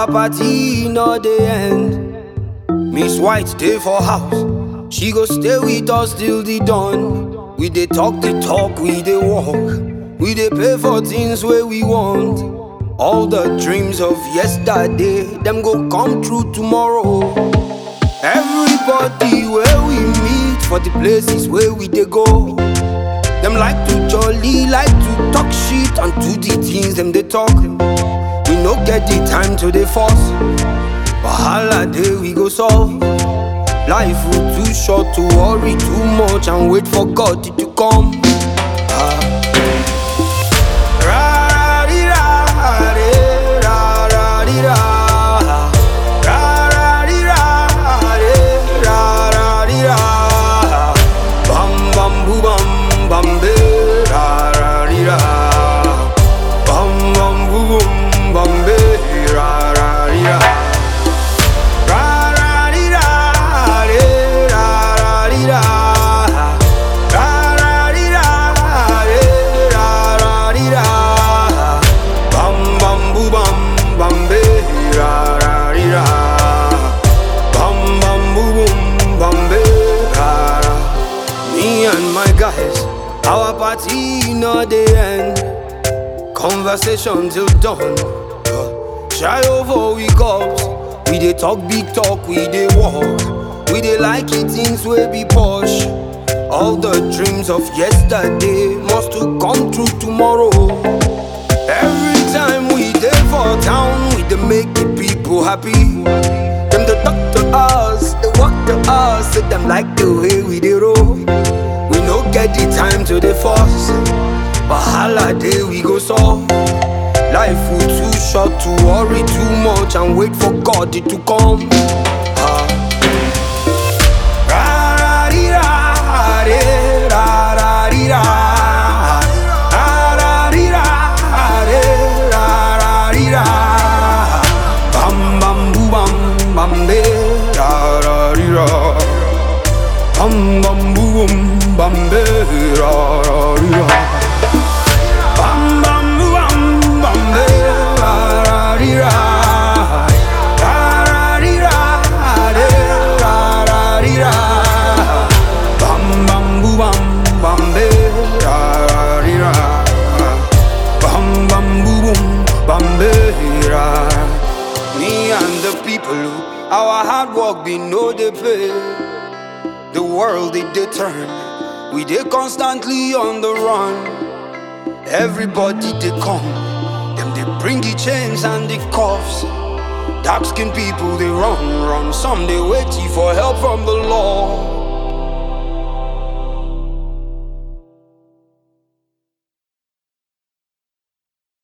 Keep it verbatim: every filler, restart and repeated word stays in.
party no dey end. Miss White dey for house, she go stay with us till the dawn. We dey talk the talk, we dey walk, we dey pay for things wey we want. All the dreams of yesterday, them go come true tomorrow. Everybody where we meet for the places where we dey go, them like to jolly, like to talk shit and do the things them they talk. We no get the time to dey force, wahala day we go solve. Life will too short to worry too much and wait for God to come. Ah. Guys, our party no dey end. Conversation till dawn. Shy over we cups, we dey talk big talk, we dey walk, we dey like it things wey be posh. All the dreams of yesterday must to come true tomorrow. Every time we dey for town, we dey make the people happy. Them dey talk to us, they walk to us, say them like the way we dey roll. We no get the time to the force, wahala day we go solve. Life will too short to worry too much and wait for God to come. Ah. Bam bam boo bam bam be ra ra ri ra. Bam bam boom bambe ra ra ra. Bam bam bam bambe ra ra ra. Ra ra ra ra ra ra. Bam bam bam bambe ra ra. Bam bam boom bambe ra. Me and the people who our hard work be no dey pay. The world it dey turn, we dey constantly on the run. Everybody they come, them they bring the chains and the cuffs. Dark skinned people they run, run. Some they waiting for help from the law.